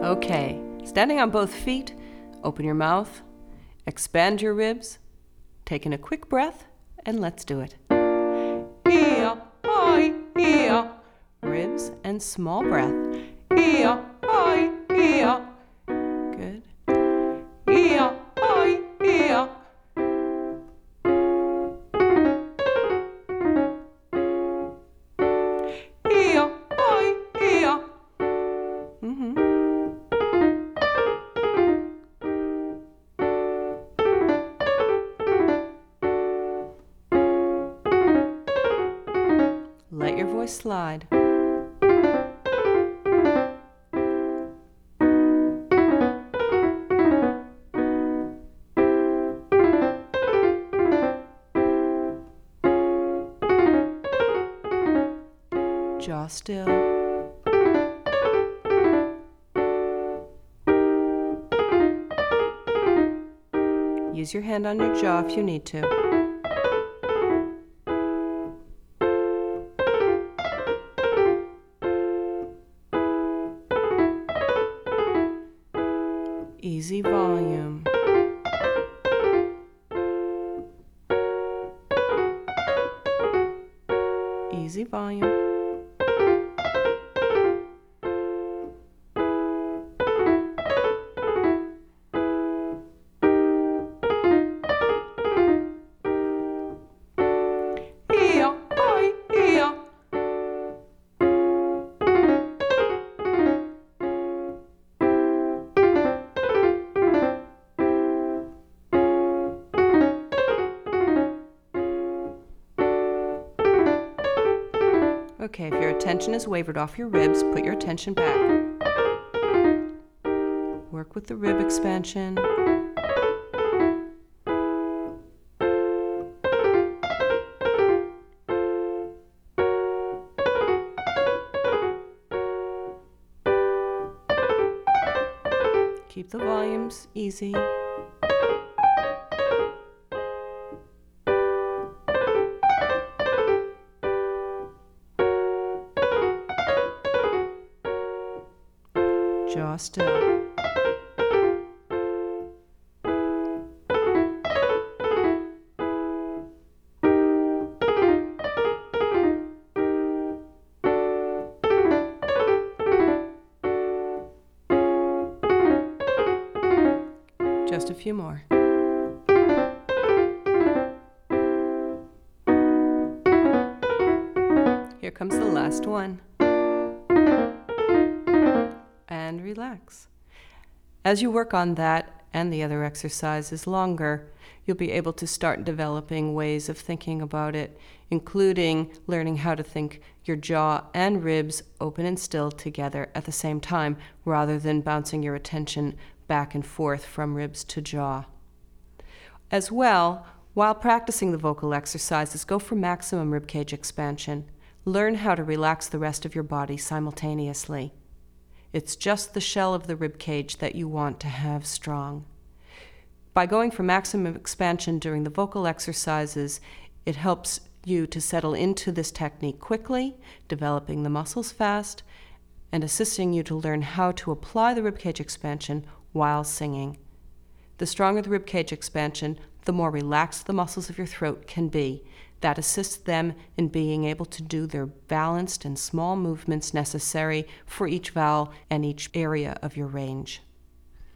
Okay, standing on both feet, open your mouth, expand your ribs, take in a quick breath, and let's do it. Ia, ai, ia. Ribs and small breath. Ia, ai, ia. Good. Ia, ai, ia. Ia, ai, ia. Let your voice slide. Jaw still. Use your hand on your jaw if you need to. Easy volume. Easy volume. Ia, ai, ia. Okay, if your attention is wavered off your ribs, put your attention back. Work with the rib expansion. Keep the volumes easy. Jaw still. Just a few more. Here comes the last one. And relax. As you work on that and the other exercises longer, you'll be able to start developing ways of thinking about it, including learning how to think your jaw and ribs open and still together at the same time, rather than bouncing your attention back and forth from ribs to jaw. As well, while practicing the vocal exercises, go for maximum ribcage expansion. Learn how to relax the rest of your body simultaneously. It's just the shell of the rib cage that you want to have strong. By going for maximum expansion during the vocal exercises, it helps you to settle into this technique quickly, developing the muscles fast, and assisting you to learn how to apply the rib cage expansion while singing. The stronger the rib cage expansion, the more relaxed the muscles of your throat can be. That assists them in being able to do their balanced and small movements necessary for each vowel and each area of your range.